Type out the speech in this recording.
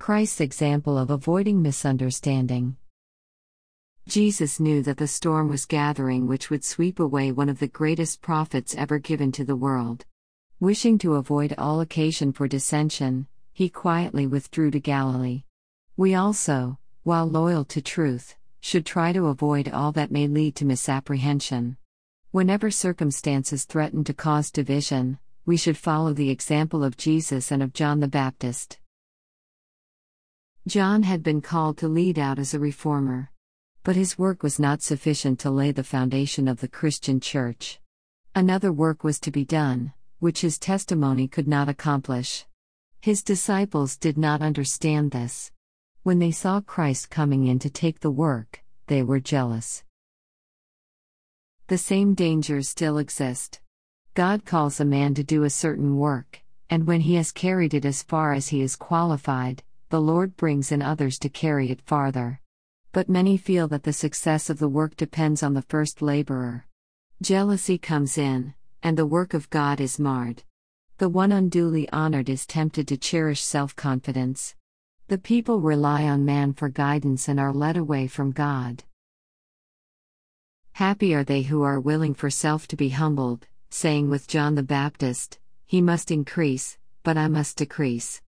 Christ's example of avoiding misunderstanding. Jesus knew that the storm was gathering which would sweep away one of the greatest prophets ever given to the world. Wishing to avoid all occasion for dissension, he quietly withdrew to Galilee. We also, while loyal to truth, should try to avoid all that may lead to misapprehension. Whenever circumstances threaten to cause division, we should follow the example of Jesus and of John the Baptist. John had been called to lead out as a reformer. But his work was not sufficient to lay the foundation of the Christian Church. Another work was to be done, which his testimony could not accomplish. His disciples did not understand this. When they saw Christ coming in to take the work, they were jealous. The same dangers still exist. God calls a man to do a certain work, and when he has carried it as far as he is qualified, the Lord brings in others to carry it farther. But many feel that the success of the work depends on the first laborer. Jealousy comes in, and the work of God is marred. The one unduly honored is tempted to cherish self-confidence. The people rely on man for guidance and are led away from God. Happy are they who are willing for self to be humbled, saying with John the Baptist, "He must increase, but I must decrease."